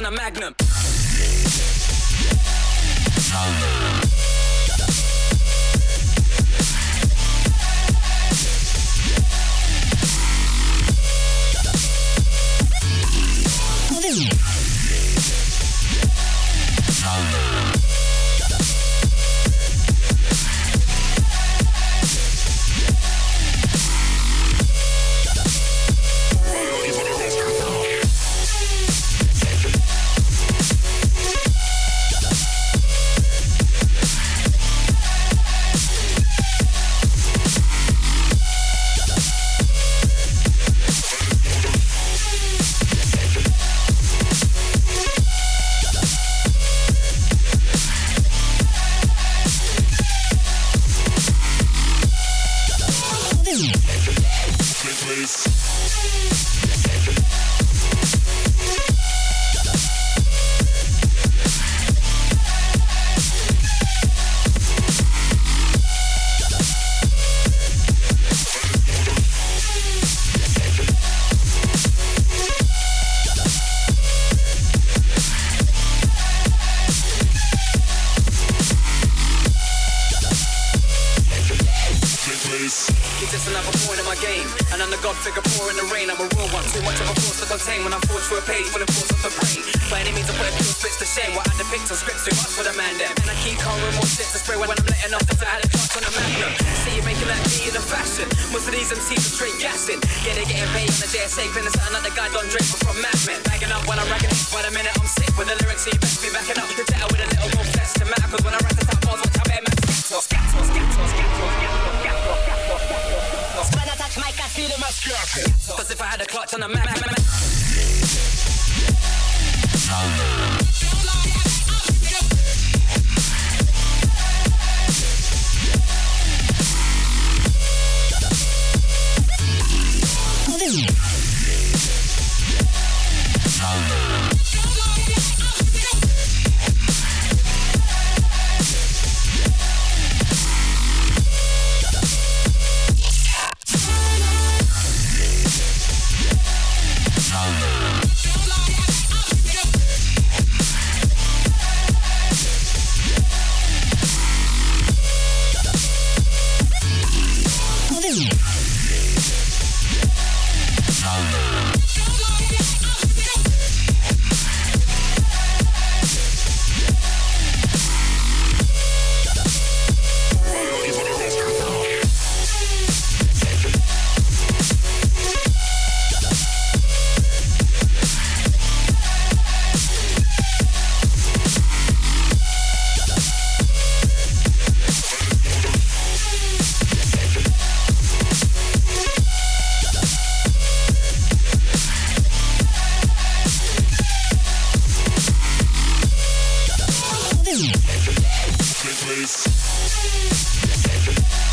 on a Magnum. It's just another point in my game, and I'm the god figure poor in the rain. I'm a real one, too much of a force to contain. When I'm forged for a page, full of force of the brain. By any means I put a few spits to shame. What I depict on scripts too much for the man them. And I keep calm with more shit to spray when I'm letting off the I had a clutch on the Magnum. See you making that me in a fashion. Most of these MCs are straight gassing. Yeah, they getting paid on the JSA, pinning something like the guy Don Draper from Mad Men. Bagging up when I'm ragging it, by the minute I'm sick with the lyrics, so you best be backing up. The data with a little more flesh to matter, cause when I write the top bars, watch how better man when I touch mic, I feel it my scratch. Cause if I had a clutch on the map, Please.